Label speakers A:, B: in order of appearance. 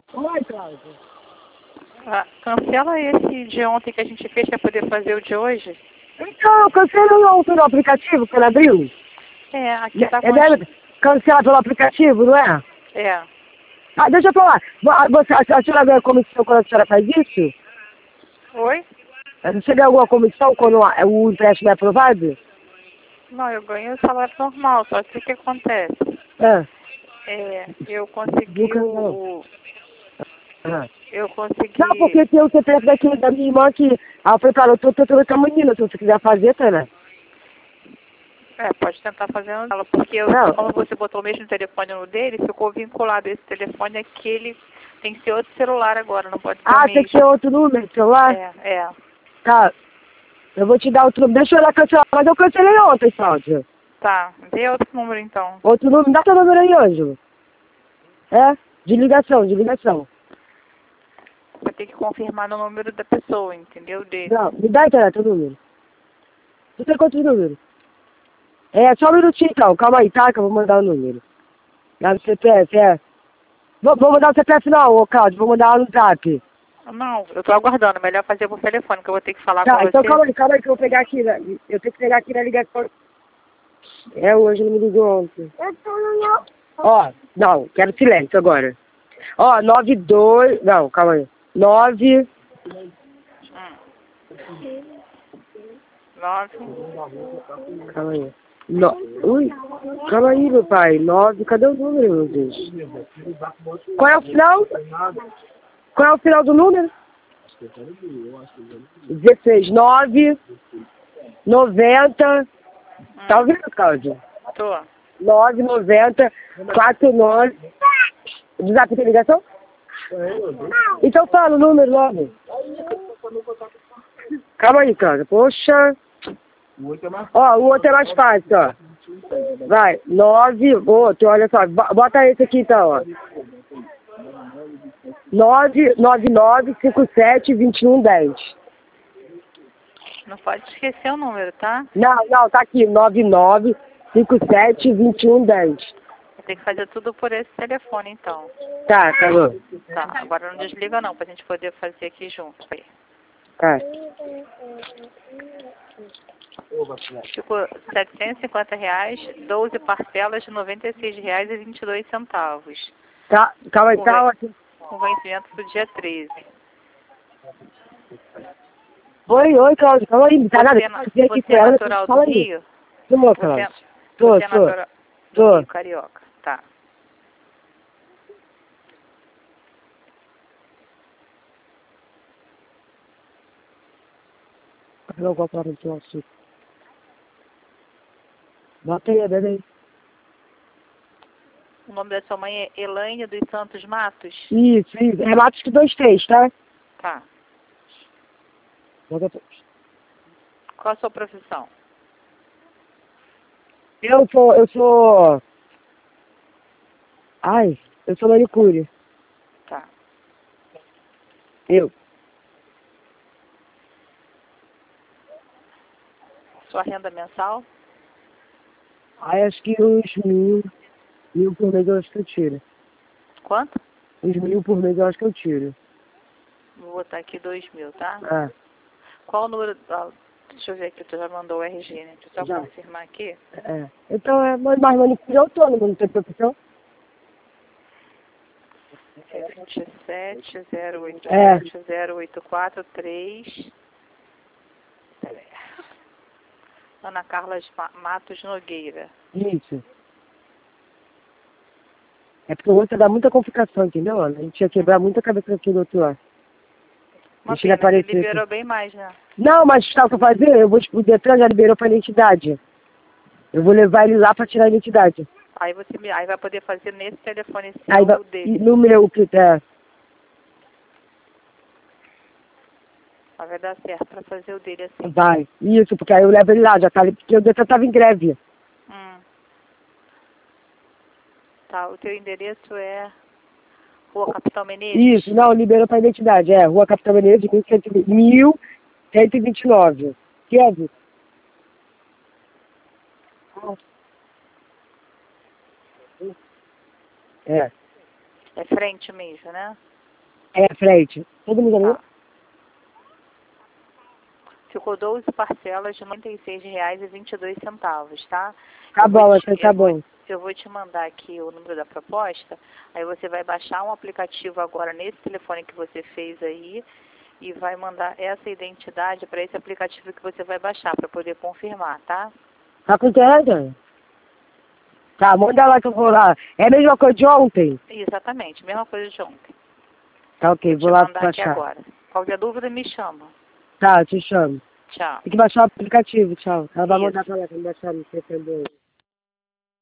A: Oi, Cláudia.
B: Ah, cancela esse de ontem que a gente fez para poder fazer o de hoje.
A: Então, cancela ontem no aplicativo que ela abriu.
B: É, aqui tá com...
A: Deve cancelar pelo aplicativo, não é?
B: É.
A: Ah, deixa eu falar. A senhora ganha comissão quando a senhora faz isso?
B: Oi?
A: Você ganha alguma comissão quando o empréstimo é aprovado?
B: Não, eu ganhei o salário normal, só que o que acontece?
A: É.
B: Eu consegui
A: Nunca não.
B: Eu consegui...
A: Não, porque tem o CPF daqui da minha irmã que ela foi para eu tô tentando com a menina, se você quiser fazer, tá, né?
B: pode tentar fazendo ela, porque como você botou o mesmo telefone no dele, ficou vinculado esse telefone aquele, tem que ser outro celular agora, não pode ser o mesmo.
A: Tem que ser outro número de celular?
B: É.
A: Tá, eu vou te dar outro número. Deixa eu lá cancelar, mas eu cancelei ontem, Cláudia.
B: Tá, dê outro número então.
A: Outro número, dá teu número aí, Ângelo. De ligação.
B: Vai ter que confirmar no número da pessoa, entendeu? Dele.
A: Não, me dá a internet o número. Você tem quantos números? Só um minutinho então, calma aí, tá? Que eu vou mandar o número. Lá no CPF, Vou mandar o CPF não, ô Cláudio, vou mandar lá no zap.
B: Não, eu tô aguardando, melhor fazer por telefone, que eu vou ter que falar com
A: Tá, então
B: você.
A: calma aí, que eu vou pegar aqui, né? Eu tenho que pegar aqui na ligação. Hoje não me ligou ontem. Eu tô no meu... não, quero silêncio agora. 92... Não, calma aí. 9...
B: 9.
A: Calma aí. Ui, calma aí, meu pai. 9... Cadê o número, meu Deus? Qual é o final? Qual é o final do número? 16, 9, 90... Tá ouvindo, Cláudio?
B: Tô.
A: 9, 90, 49... Do zap tem ligação? Então fala o número logo. Calma aí, cara. Poxa. O outro é mais fácil, ó. Vai. 9, outro, olha só. Bota esse aqui então, ó. 999572110.
B: Não pode esquecer o número, tá?
A: Não, tá aqui. 99572110.
B: Tem que fazer tudo por esse telefone, então.
A: Tá bom.
B: Tá, agora não desliga não, pra gente poder fazer aqui junto.
A: Tá.
B: Ficou R$750, 12 parcelas de R$96,22.
A: Tá, calma aí, tá ótimo.
B: Com vencimento pro dia 13.
A: Oi, Cláudio, calma aí, não tá nada.
B: Você é natural do Rio?
A: Tô, Cláudio.
B: Você é natural do Rio, carioca. Tá.
A: Não, qual para o seu açúcar? Bota aí, bebe aí.
B: O nome da sua mãe é Elaine dos Santos Matos?
A: Isso. É Matos com 2 T's, tá?
B: Tá.
A: Bota.
B: Qual a sua profissão?
A: Eu sou... eu sou manicure.
B: Tá. Sua renda mensal?
A: Acho que uns mil por mês eu acho que eu tiro.
B: Quanto?
A: Uns 1.000 por mês eu acho que eu tiro.
B: Vou botar aqui 2.000, tá? Qual o número... deixa eu ver aqui, tu já mandou o RG, né? Deixa eu só confirmar aqui.
A: Então mais manicure autônomo, não tem profissão?
B: 27 087 0843. Ana Carla Matos Nogueira.
A: Isso. É porque o outro dá muita complicação, entendeu? A gente ia quebrar muita cabeça aqui do outro lado.
B: Mas ele liberou bem mais, né?
A: Não, mas sabe o que eu vou fazer? O Detran já liberou pra identidade. Eu vou levar ele lá pra tirar a identidade.
B: Aí vai poder fazer nesse telefone dele.
A: No meu, que
B: vai dar certo pra fazer o dele assim.
A: Vai. Isso, porque aí eu levo ele lá, já tá ali, porque o Detran tava em greve.
B: Tá, o teu endereço é Rua Capitão Menezes?
A: Isso, não, liberou pra identidade. Rua Capitão Menezes, 1129. Quer?
B: É frente mesmo, né?
A: É, frente. Todo mundo ali?
B: Tá. Ficou 12 parcelas de R$ 96,22, tá?
A: Tá bom, tá bom.
B: Eu vou te mandar aqui o número da proposta, aí você vai baixar um aplicativo agora nesse telefone que você fez aí e vai mandar essa identidade para esse aplicativo que você vai baixar para poder confirmar, tá?
A: Tá com internet? Tá, manda lá que eu vou lá. É a mesma coisa de ontem?
B: Exatamente, mesma coisa de ontem.
A: Tá, ok, vou
B: Te
A: lá
B: mandar aqui
A: baixar.
B: agora. Qualquer dúvida me chama.
A: Tá, te chamo.
B: Tchau.
A: Tem que baixar o aplicativo, tchau. Ela vai
B: Isso.
A: mandar pra lá, pra me baixar no telefone dele.